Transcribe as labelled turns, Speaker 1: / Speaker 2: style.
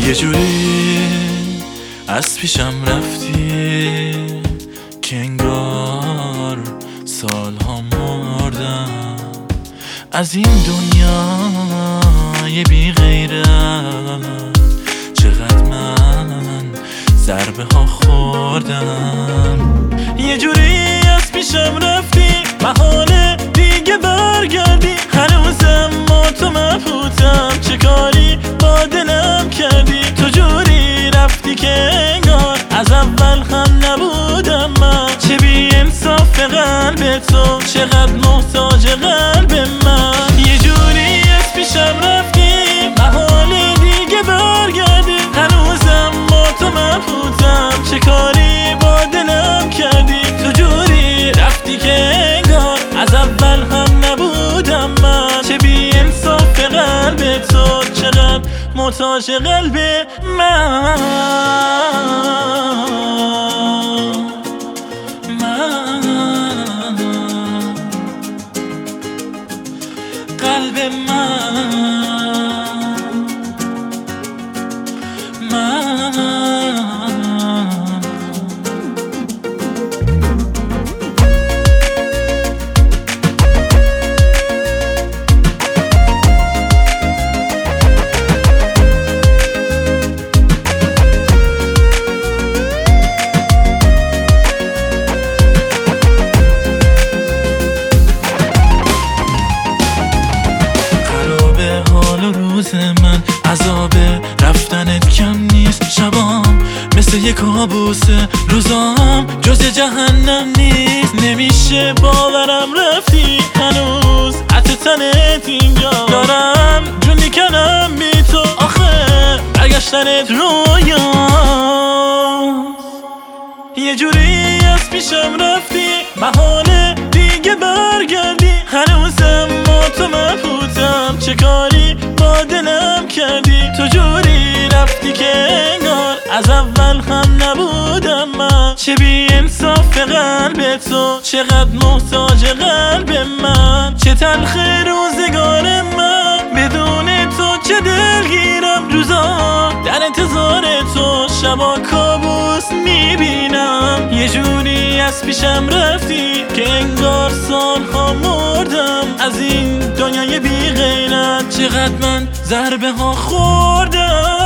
Speaker 1: یه جوری از پیشم رفتی که انگار سالها مردم از این دنیای بی غیرت. چقدر من ضربه ها خوردم. یه جوری از پیشم رفتی محاله دیگه برگردی. هنوزم ما تو مبهوتم چه کاری با دلم کردی. تو جوری رفتی که انگار از اول هم نبودم من. چه بی انصاف قلب تو چقدر محتاج قلب من. یه جوری از پیشم رفتی محاله دیگه برگردی. هنوزم با تو مبهوتم چه کاری با دلم کردی. تو جوری رفتی که انگار از اول هم نبودم من. چه بی انصاف قلب تو چقدر محتاج قلب من. قلب من عذاب رفتنت کم نیست. شبام مثل یک کابوسه، روزام جز جهنم نیست. نمیشه باورم رفتی هنوز حتی تنت اینجا. دارم جون میکنم بی تو آخه برگشتنت رویا. یه جوری از پیشم رفتی محاله دیگه برگردی. هنوزم با تو مبهوتم چه کاری با دلم کردی. تو جوری رفتی که انگار از اول هم نبودم من. چه بی انصاف قلب تو چقدر محتاج قلب من. چه تلخ روزگار من بدون تو چه دلگیرم. روزا در انتظار تو شبا کابوس میبینم. یه جوری از پیشم رفتی که انگار سالها مردم از این دنیای بی غیرت. چقدر من ضربه ها خوردم.